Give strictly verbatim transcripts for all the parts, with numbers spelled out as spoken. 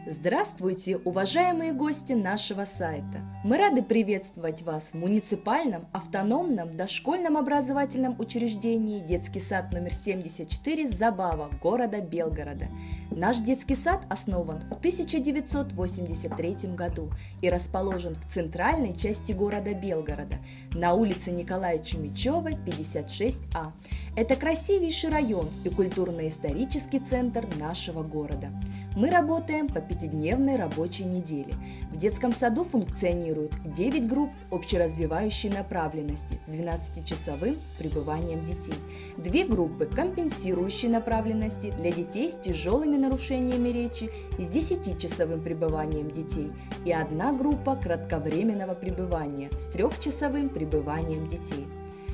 Здравствуйте, уважаемые гости нашего сайта! Мы рады приветствовать вас в муниципальном автономном дошкольном образовательном учреждении детский сад номер семьдесят четыре «Забава» города Белгорода. Наш детский сад основан в тысяча девятьсот восемьдесят третьем году и расположен в центральной части города Белгорода на улице Николая Чумичева, пятьдесят шесть А. Это красивейший район и культурно-исторический центр нашего города. Мы работаем по пятидневной рабочей неделе. В детском саду функционирует девять групп общеразвивающей направленности с двенадцатичасовым пребыванием детей, две группы компенсирующей направленности для детей с тяжелыми нарушениями речи и с десятичасовым пребыванием детей и одна группа кратковременного пребывания с трехчасовым пребыванием детей.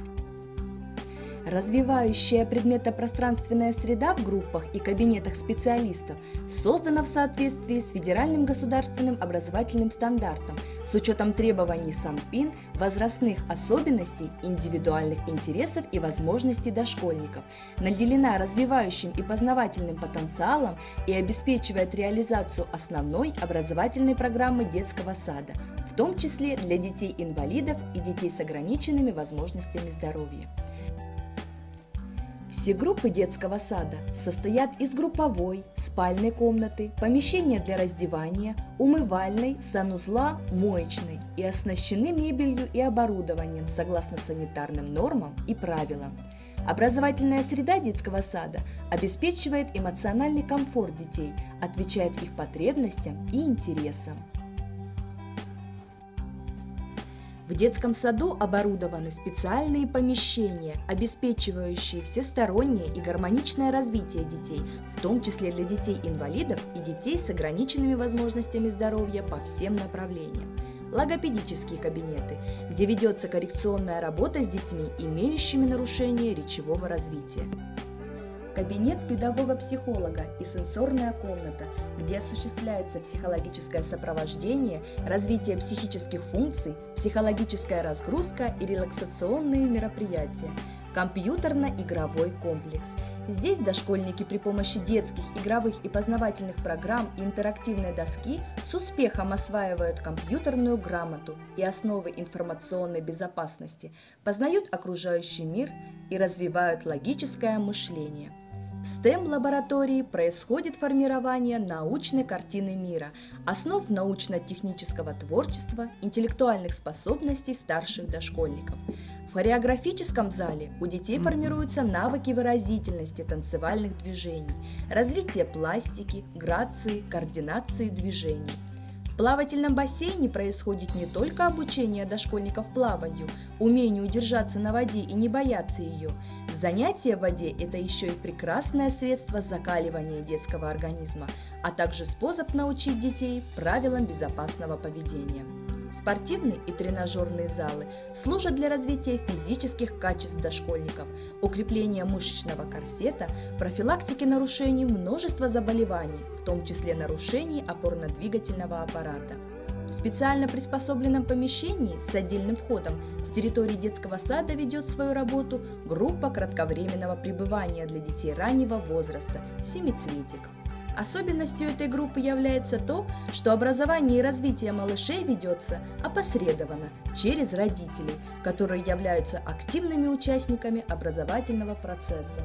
Развивающая предметно-пространственная среда в группах и кабинетах специалистов создана в соответствии с федеральным государственным образовательным стандартом с учетом требований СанПин, возрастных особенностей, индивидуальных интересов и возможностей дошкольников, наделена развивающим и познавательным потенциалом и обеспечивает реализацию основной образовательной программы детского сада, в том числе для детей-инвалидов и детей с ограниченными возможностями здоровья. Все группы детского сада состоят из групповой, спальной комнаты, помещения для раздевания, умывальной, санузла, моечной и оснащены мебелью и оборудованием согласно санитарным нормам и правилам. Образовательная среда детского сада обеспечивает эмоциональный комфорт детей, отвечает их потребностям и интересам. В детском саду оборудованы специальные помещения, обеспечивающие всестороннее и гармоничное развитие детей, в том числе для детей-инвалидов и детей с ограниченными возможностями здоровья по всем направлениям. Логопедические кабинеты, где ведется коррекционная работа с детьми, имеющими нарушение речевого развития. Кабинет педагога-психолога и сенсорная комната, где осуществляется психологическое сопровождение, развитие психических функций, психологическая разгрузка и релаксационные мероприятия. Компьютерно-игровой комплекс. Здесь дошкольники при помощи детских, игровых и познавательных программ и интерактивной доски с успехом осваивают компьютерную грамоту и основы информационной безопасности, познают окружающий мир и развивают логическое мышление. В стэм-лаборатории происходит формирование научной картины мира, основ научно-технического творчества, интеллектуальных способностей старших дошкольников. В хореографическом зале у детей формируются навыки выразительности танцевальных движений, развитие пластики, грации, координации движений. В плавательном бассейне происходит не только обучение дошкольников плаванию, умению удержаться на воде и не бояться ее. Занятия в воде – это еще и прекрасное средство закаливания детского организма, а также способ научить детей правилам безопасного поведения. Спортивные и тренажерные залы служат для развития физических качеств дошкольников, укрепления мышечного корсета, профилактики нарушений множества заболеваний, в том числе нарушений опорно-двигательного аппарата. В специально приспособленном помещении с отдельным входом с территории детского сада ведет свою работу группа кратковременного пребывания для детей раннего возраста «Семицветик». Особенностью этой группы является то, что образование и развитие малышей ведется опосредованно через родителей, которые являются активными участниками образовательного процесса.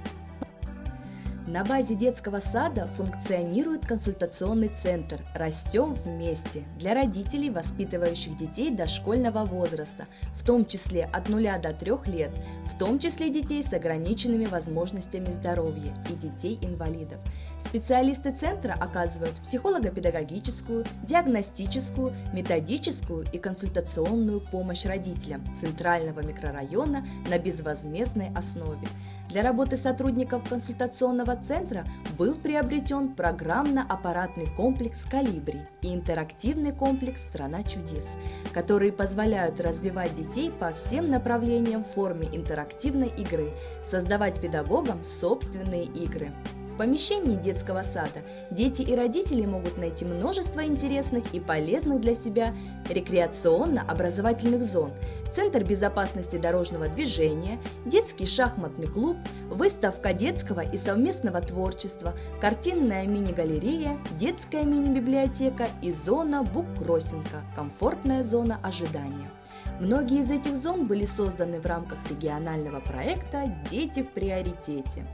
На базе детского сада функционирует консультационный центр «Растем вместе» для родителей, воспитывающих детей дошкольного возраста, в том числе от нуля до трёх лет, в том числе детей с ограниченными возможностями здоровья и детей-инвалидов. Специалисты центра оказывают психолого-педагогическую, диагностическую, методическую и консультационную помощь родителям центрального микрорайона на безвозмездной основе. Для работы сотрудников консультационного центра был приобретен программно-аппаратный комплекс «Колибри» и интерактивный комплекс «Страна чудес», которые позволяют развивать детей по всем направлениям в форме интерактивной игры, создавать педагогам собственные игры. В В помещении детского сада дети и родители могут найти множество интересных и полезных для себя рекреационно-образовательных зон, центр безопасности дорожного движения, детский шахматный клуб, выставка детского и совместного творчества, картинная мини-галерея, детская мини-библиотека и зона буккроссинга, комфортная зона ожидания. Многие из этих зон были созданы в рамках регионального проекта «Дети в приоритете».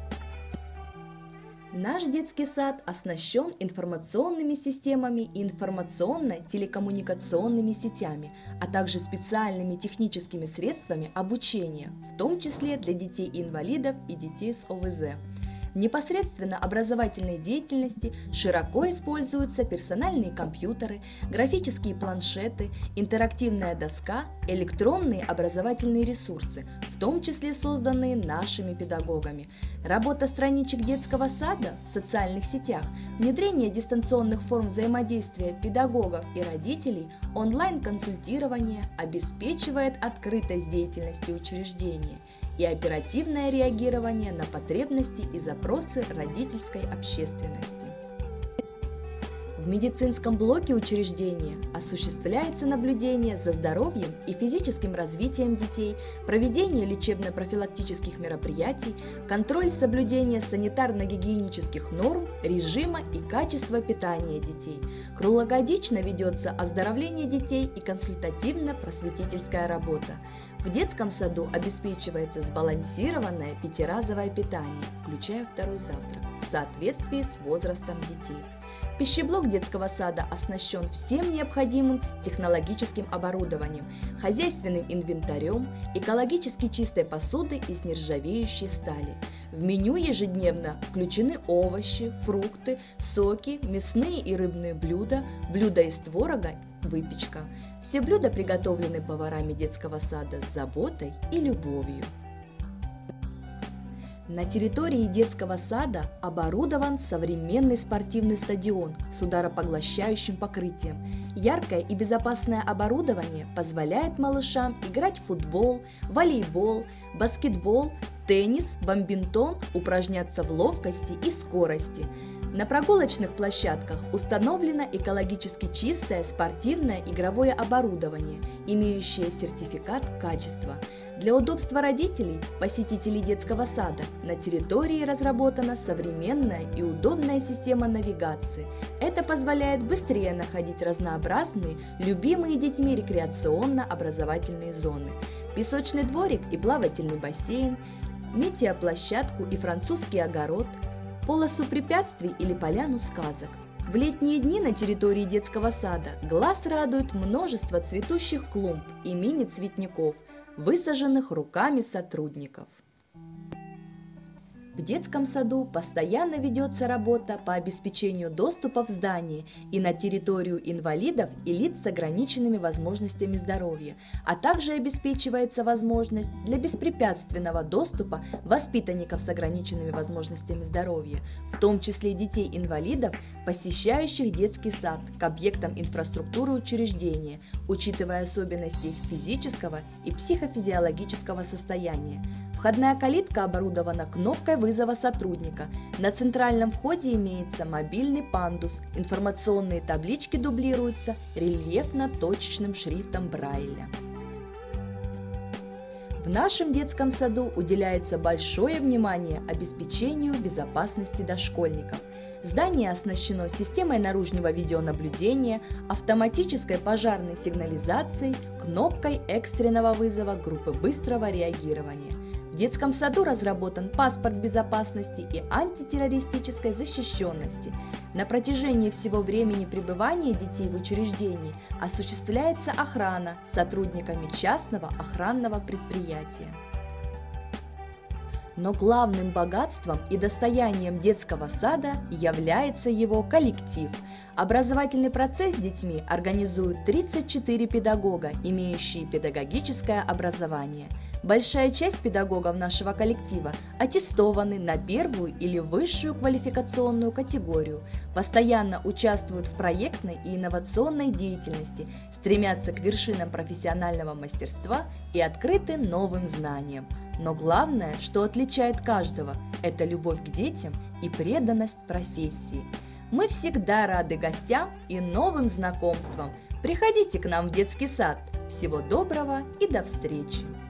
Наш детский сад оснащен информационными системами и информационно-телекоммуникационными сетями, а также специальными техническими средствами обучения, в том числе для детей-инвалидов и детей с О В З. В непосредственно образовательной деятельности широко используются персональные компьютеры, графические планшеты, интерактивная доска, электронные образовательные ресурсы, в том числе созданные нашими педагогами, работа страничек детского сада в социальных сетях, внедрение дистанционных форм взаимодействия педагогов и родителей, онлайн-консультирование обеспечивает открытость деятельности учреждения и оперативное реагирование на потребности и запросы родительской общественности. В медицинском блоке учреждения осуществляется наблюдение за здоровьем и физическим развитием детей, проведение лечебно-профилактических мероприятий, контроль соблюдения санитарно-гигиенических норм, режима и качества питания детей. Круглогодично ведется оздоровление детей и консультативно-просветительская работа. В детском саду обеспечивается сбалансированное пятиразовое питание, включая второй завтрак, в соответствии с возрастом детей. Пищеблок детского сада оснащен всем необходимым технологическим оборудованием, хозяйственным инвентарем, экологически чистой посудой из нержавеющей стали. В меню ежедневно включены овощи, фрукты, соки, мясные и рыбные блюда, блюда из творога, выпечка. Все блюда приготовлены поварами детского сада с заботой и любовью. На территории детского сада оборудован современный спортивный стадион с ударопоглощающим покрытием. Яркое и безопасное оборудование позволяет малышам играть в футбол, волейбол, баскетбол, теннис, бадминтон, упражняться в ловкости и скорости. На прогулочных площадках установлено экологически чистое спортивное игровое оборудование, имеющее сертификат качества. Для удобства родителей, посетителей детского сада, на территории разработана современная и удобная система навигации. Это позволяет быстрее находить разнообразные, любимые детьми рекреационно-образовательные зоны. Песочный дворик и плавательный бассейн, метеоплощадку и французский огород, полосу препятствий или поляну сказок. В летние дни на территории детского сада глаз радует множество цветущих клумб и мини-цветников, высаженных руками сотрудников. В детском саду постоянно ведется работа по обеспечению доступа в здание и на территорию инвалидов и лиц с ограниченными возможностями здоровья, а также обеспечивается возможность для беспрепятственного доступа воспитанников с ограниченными возможностями здоровья, в том числе детей-инвалидов, посещающих детский сад, к объектам инфраструктуры учреждения, учитывая особенности их физического и психофизиологического состояния. Входная калитка оборудована кнопкой вызова сотрудника. На центральном входе имеется мобильный пандус, информационные таблички дублируются рельефно-точечным шрифтом Брайля. В нашем детском саду уделяется большое внимание обеспечению безопасности дошкольников. Здание оснащено системой наружного видеонаблюдения, автоматической пожарной сигнализацией, кнопкой экстренного вызова группы быстрого реагирования. В детском саду разработан паспорт безопасности и антитеррористической защищенности. На протяжении всего времени пребывания детей в учреждении осуществляется охрана сотрудниками частного охранного предприятия. Но главным богатством и достоянием детского сада является его коллектив. Образовательный процесс с детьми организуют тридцать четыре педагога, имеющие педагогическое образование. Большая часть педагогов нашего коллектива аттестованы на первую или высшую квалификационную категорию, постоянно участвуют в проектной и инновационной деятельности, стремятся к вершинам профессионального мастерства и открыты новым знаниям. Но главное, что отличает каждого, это любовь к детям и преданность профессии. Мы всегда рады гостям и новым знакомствам. Приходите к нам в детский сад. Всего доброго и до встречи!